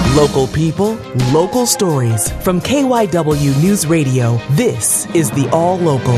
Local people, local stories. From KYW News Radio, this is the All Local.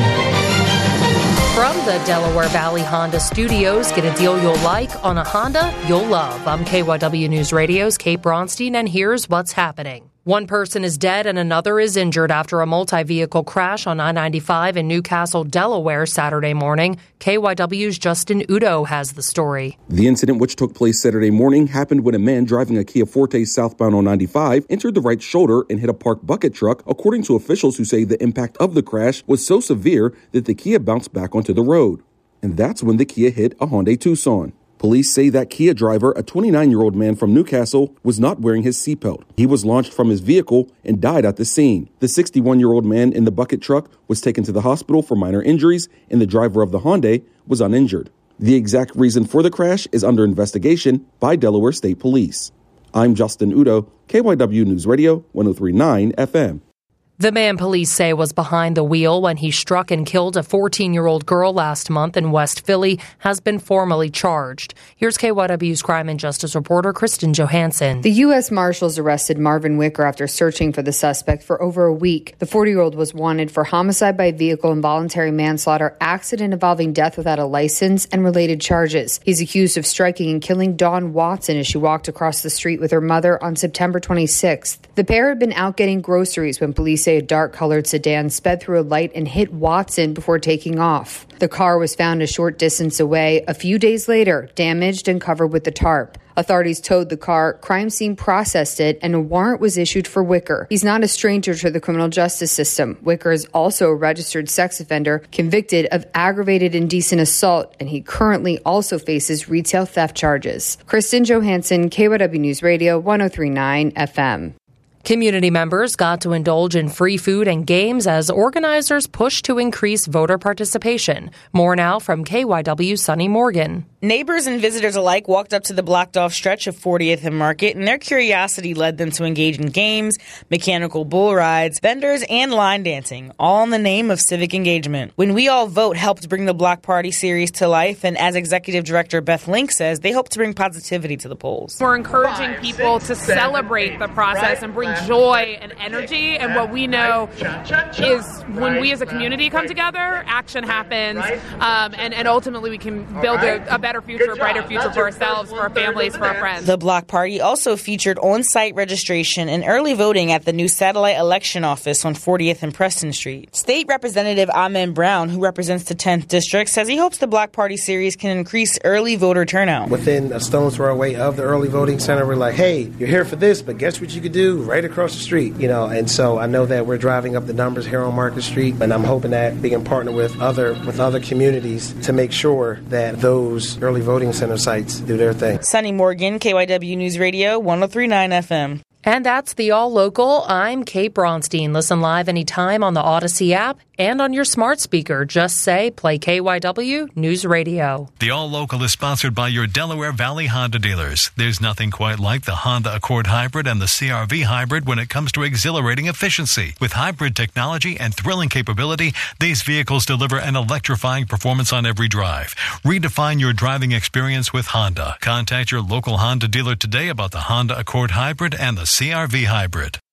From the Delaware Valley Honda Studios, get a deal you'll like on a Honda you'll love. I'm KYW News Radio's Kate Bronstein, and here's what's happening. One person is dead and another is injured after a multi-vehicle crash on I-95 in Newcastle, Delaware, Saturday morning. KYW's Justin Udo has the story. The incident, which took place Saturday morning, happened when a man driving a Kia Forte southbound on 95 entered the right shoulder and hit a parked bucket truck, according to officials who say the impact of the crash was so severe that the Kia bounced back onto the road. And that's when the Kia hit a Hyundai Tucson. Police say that Kia driver, a 29-year-old man from Newcastle, was not wearing his seatbelt. He was launched from his vehicle and died at the scene. The 61-year-old man in the bucket truck was taken to the hospital for minor injuries, and the driver of the Hyundai was uninjured. The exact reason for the crash is under investigation by Delaware State Police. I'm Justin Udo, KYW News Radio, 103.9 FM. The man police say was behind the wheel when he struck and killed a 14-year-old girl last month in West Philly has been formally charged. Here's KYW's crime and justice reporter Kristen Johansson. The U.S. Marshals arrested Marvin Wicker after searching for the suspect for over a week. The 40-year-old was wanted for homicide by vehicle, involuntary manslaughter, accident involving death without a license, and related charges. He's accused of striking and killing Dawn Watson as she walked across the street with her mother on September 26th. The pair had been out getting groceries when police say a dark-colored sedan sped through a light and hit Watson before taking off. The car was found a short distance away a few days later, damaged and covered with the tarp. Authorities towed the car, crime scene processed it, and a warrant was issued for Wicker. He's not a stranger to the criminal justice system. Wicker is also a registered sex offender convicted of aggravated indecent assault, and he currently also faces retail theft charges. Kristen Johansson, KYW News Radio, 103.9 FM. Community members got to indulge in free food and games as organizers push to increase voter participation. More now from KYW's Sunny Morgan. Neighbors and visitors alike walked up to the blocked-off stretch of 40th and Market, and their curiosity led them to engage in games, mechanical bull rides, vendors, and line dancing, all in the name of civic engagement. When We All Vote helped bring the Block Party series to life, and as Executive Director Beth Link says, they hope to bring positivity to the polls. We're encouraging people to celebrate the process and bring joy and energy, and what we know is when we as a community come together, action happens, and ultimately we can build a better future, a brighter future for ourselves, for our families, for our friends. The Block Party also featured on-site registration and early voting at the new satellite election office on 40th and Preston Street. State Representative Amen Brown, who represents the 10th District, says he hopes the Block Party series can increase early voter turnout. Within a stone's throw away of the early voting center, we're like, hey, you're here for this, but guess what you could do right across the street, and so I know that we're driving up the numbers here on Market Street, and I'm hoping that we can partner with other communities to make sure that those early voting center sites do their thing. Sunny Morgan, KYW News Radio, 103.9 FM. And that's the All Local. I'm Kate Bronstein. Listen live anytime on the Odyssey app and on your smart speaker. Just say, play KYW News Radio. The All Local is sponsored by your Delaware Valley Honda dealers. There's nothing quite like the Honda Accord Hybrid and the CR-V Hybrid when it comes to exhilarating efficiency. With hybrid technology and thrilling capability, these vehicles deliver an electrifying performance on every drive. Redefine your driving experience with Honda. Contact your local Honda dealer today about the Honda Accord Hybrid and the CR-V Hybrid.